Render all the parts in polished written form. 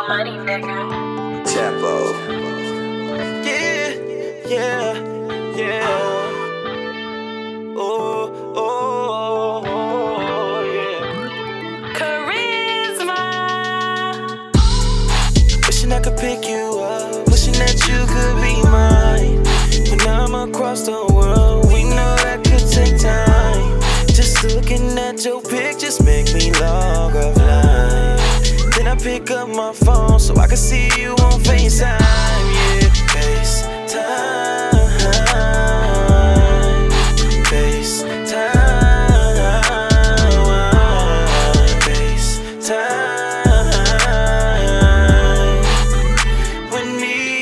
money, nigga. Chapo. Yeah, yeah, yeah. Oh, oh, oh, yeah. Charisma. Wishing I could pick you up, wishing that you could be mine. When I'm across the world, we know that could take time. Just looking at your pictures make me log offline. Then I pick up my phone so I can see you on FaceTime. Yeah, FaceTime, FaceTime, FaceTime. With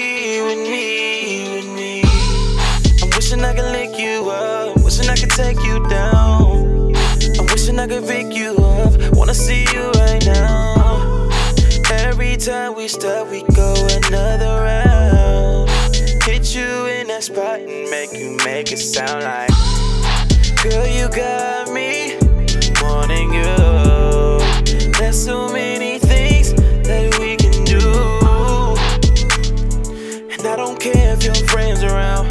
me. I'm wishing I could lick you up, wishing I could take you down. I'm wishing I could pick you up, wanna see you right now. Every time we stop, we go another round. Hit you in that spot and make it sound like, girl, you got me wanting you. There's so many things that we can do, and I don't care if your friends around.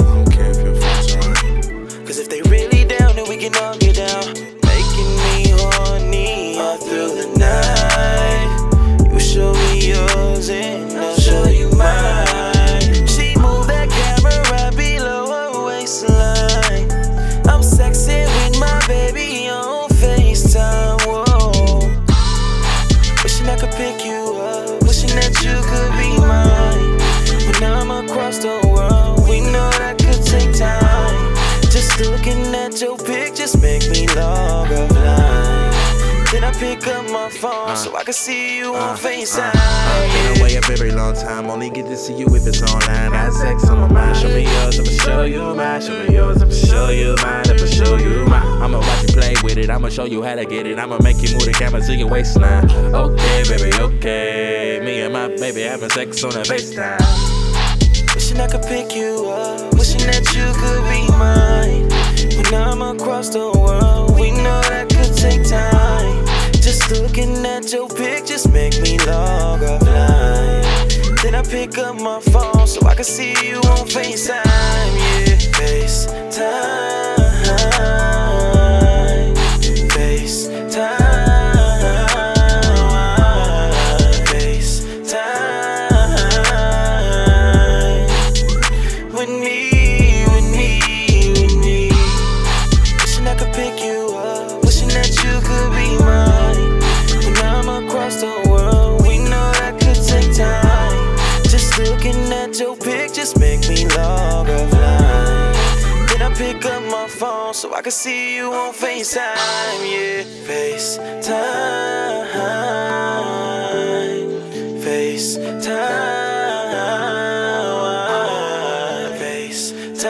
Cause if they really down, then we can all get down. Making me horny all through the night. You show me yours and I'll show you mine. She moved that camera below her waistline. I'm sexing with my baby on FaceTime. Whoa. Wishing I could pick you up, wishing that you could be mine. When I'm across the world, we know that could take time. Just looking at your pictures make me log offline. Then I pick up my phone so I can see you on FaceTime. Been away a very long time, only get to see you if it's online. Got sex on my mind, show me yours, I'ma show you mine. Show me yours, I'ma show you mine, I'ma show you mine. I'ma watch you play with it, I'ma show you how to get it. I'ma make you move the camera to your waistline. Okay, baby, okay. Me and my baby having sex on a FaceTime. Wishing I could pick you up, wishing that you could be mine. When I'm across the world, we know that could take time. Just looking at your pictures make me log offline. Then I pick up my phone so I can see you on FaceTime. Yeah, FaceTime, FaceTime. With me. Wishing I could pick you up, wishing that you could be mine. When I'm across the world, we know that could take time. Just looking at your pictures make me log offline. Then I pick up my phone so I can see you on FaceTime. Yeah, FaceTime, FaceTime.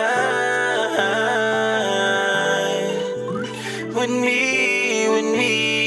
With me.